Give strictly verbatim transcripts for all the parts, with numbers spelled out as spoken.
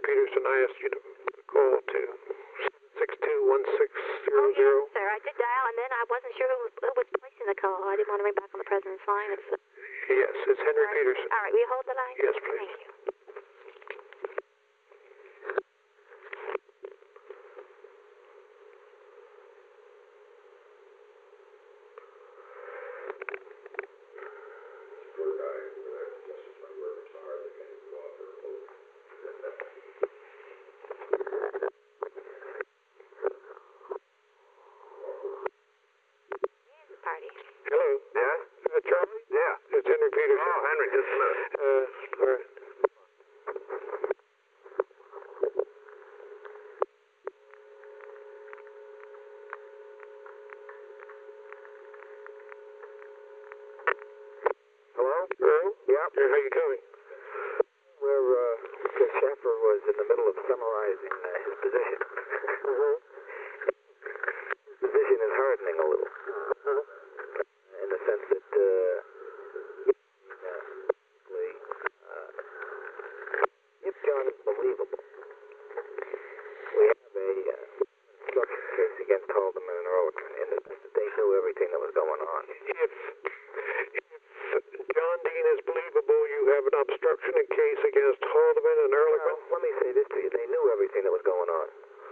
Peterson. I asked you to call to six two one six zero Oh, zero. yes, sir. I did dial, and then I wasn't sure who was, who was placing the call. I didn't want to ring back on the president's line. It's, uh, Yes, it's Henry all right. Peterson. All right, will you hold the line? Yes, please. Thank you. Party. Hello. Yes? Uh, Charlie? Yeah. It's Henry Peterson. Oh, Henry, just a minute. Uh, all right. Hello? Hello? Yep. Yeah, how you coming? Where, uh, Chris Sheffer was in the middle of summarizing uh, his position. Mm-hmm. His position is hardening a little. Uh-huh. In the sense that, uh, uh, basically, uh, if John is believable, we have a uh, obstruction case against Haldeman and Ehrlichman in the sense that they knew everything that was going on. If, if John Dean is believable, you have an obstruction case against Haldeman and Ehrlichman? Well, let me say this to you. They knew everything that was going on.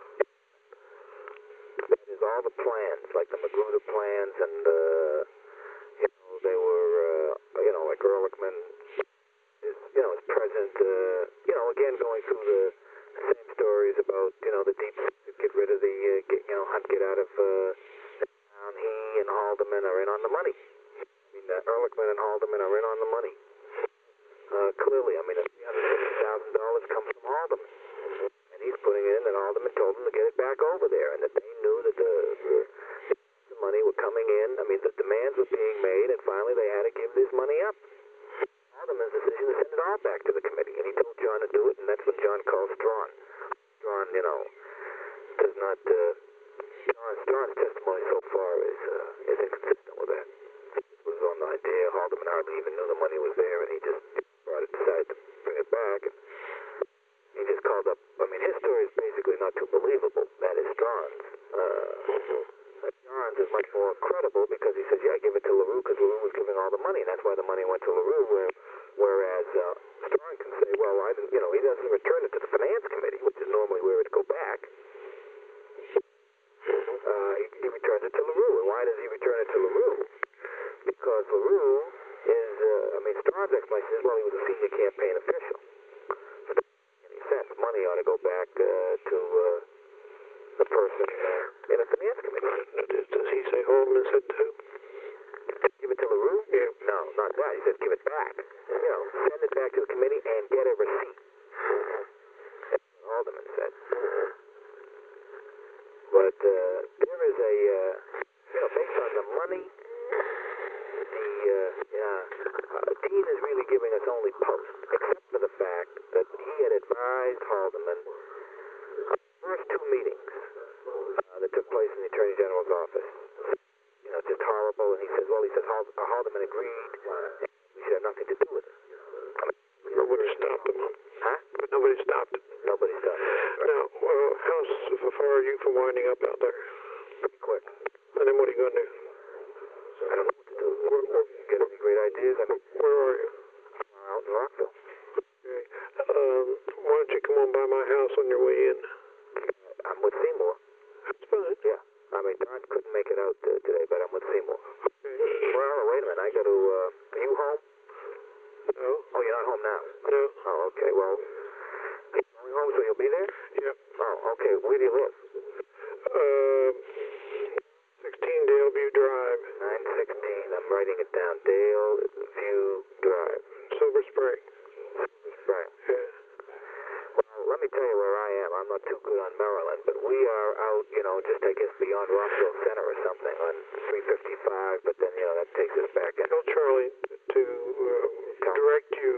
That is, all the plans, like the Magruder plans, and, uh, you know, they were, uh, you know, like Ehrlichman is, you know, is present, uh, you know, again, going through the same stories about, you know, the deep state, get rid of the, uh, get, you know, hunt, get out of, uh, town. He and Haldeman are in on the money. I mean, uh, Ehrlichman and Haldeman are in on the money. Uh, clearly, I mean, three hundred fifty thousand dollars comes from Haldeman. And he's putting it in that Haldeman told him to get it back over there, and that they knew that the, the, the money were coming in. I mean, the demands were being made, and finally they had to give this money up. Haldeman's decision to send it all back to the committee, and he told John to do it, and that's when John called Strawn. Strawn, you know, does not, uh, Strawn, Strawn's testimony so far is, uh, is inconsistent with that. It was on the idea, Haldeman hardly even knew the money was there, and he just brought it, decided to bring it back, and he just called up. I mean, his story is basically not too believable. That is Strawn's. Uh, John's is much more credible because he says, yeah, give it to LaRue because LaRue was giving all the money, and that's why the money went to LaRue, where, whereas uh, Strawn can say, well, I didn't, you know, he doesn't return it to the finance committee, which is normally where it'd go back. Uh, he, he returns it to LaRue. And why does he return it to LaRue? Because LaRue is, uh, I mean, Strawn's explanation is, well, he was a senior campaign official. Any sense? Money ought to go back uh, to uh, the person uh, in the finance committee. Does, does he say Haldeman said too? Give it to LaRue? Yeah. No, not that. He said give it back. You know, send it back to the committee and get a receipt. That's what Haldeman said. But uh, there is a, uh, you know, based on the money, the, uh, yeah, uh, Dean is really giving us only post, except for the fact that he had advised Haldeman on the first two meetings uh, that took place in the Attorney General's office. You know, just horrible, and he says, well, he says Hald- uh, Haldeman agreed, we should have nothing to do with it. I mean, Nobody stopped him. huh? But nobody stopped him. Nobody stopped him. Right. Now, well, how s- far are you from winding up out there? Pretty quick. And then what are you going to do? I don't know what to do. Where, where, get any great ideas? I mean, Where are you? I'm out in Rockville. Okay. Um, why don't you come on by my house on your way in? I'm with Seymour. That's fine. Yeah. I mean, Don couldn't make it out uh, today, but I'm with Seymour. Okay. Well, wait a minute. I got to, uh, are you home? No? Oh, you're not home now? No? Oh, okay. Well, are you going home so you'll be there? Yep. Oh, okay. Where do you live? Um, sixteen Daleview Drive, nine sixteen. I'm writing it down. Dale View Drive. Silver Spring. Right. Yeah. Well, let me tell you where I am. I'm not too good on Maryland, but we are out, you know, just I guess beyond Rockville Center or something on three fifty-five, but then, you know, that takes us back in. Tell Charlie to uh, direct you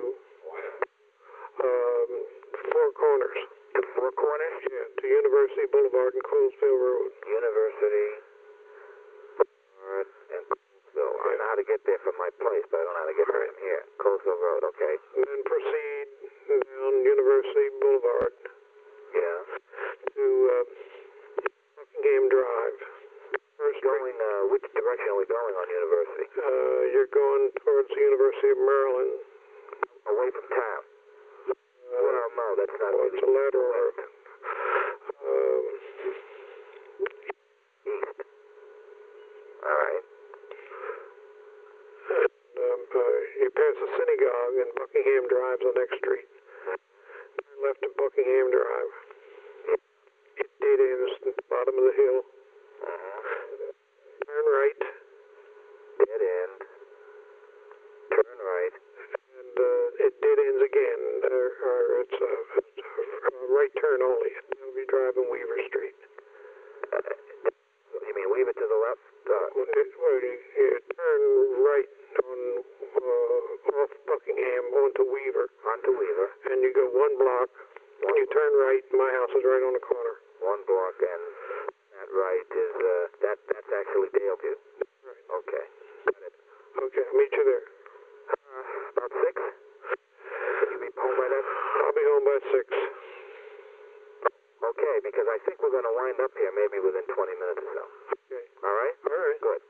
um, Four Corners. To Four Corners? Yeah, to University Boulevard and Coolsville Road. University Boulevard and Coolsville. I know how to get there from my place, but I don't know how to get there from here. Coolsville Road, okay. And then proceed down University Boulevard. Yeah. to uh, Buckingham Drive. First Going, uh, which direction are we going on University? Uh, you're going towards the University of Maryland. Away from town? Uh, Well, no, that's not well, really it's a lateral. west. Um, East. All right. and, um, uh, you pass the synagogue, and Buckingham Drive's the next street. Turn left to Buckingham Drive. It dead ends at the bottom of the hill. Uh-huh. Turn right, Dead end. Turn right. and uh, it dead ends again. There, or it's a, it's a right turn only. You'll be driving Weaver Street. Uh, you mean weave it to the left? Uh, Well, it- well, you, you turn right on uh, off Buckingham onto Weaver, onto Weaver. and you go one block. You turn right. My house is right on the corner. One block, and that right is, uh, that, that's actually Daleview. Right. Okay. Got it. Okay, I'll meet you there. Uh, about six? Can you be home by then? I'll be home by six. Okay, because I think we're going to wind up here maybe within twenty minutes or so. Okay. All right? All right. Good.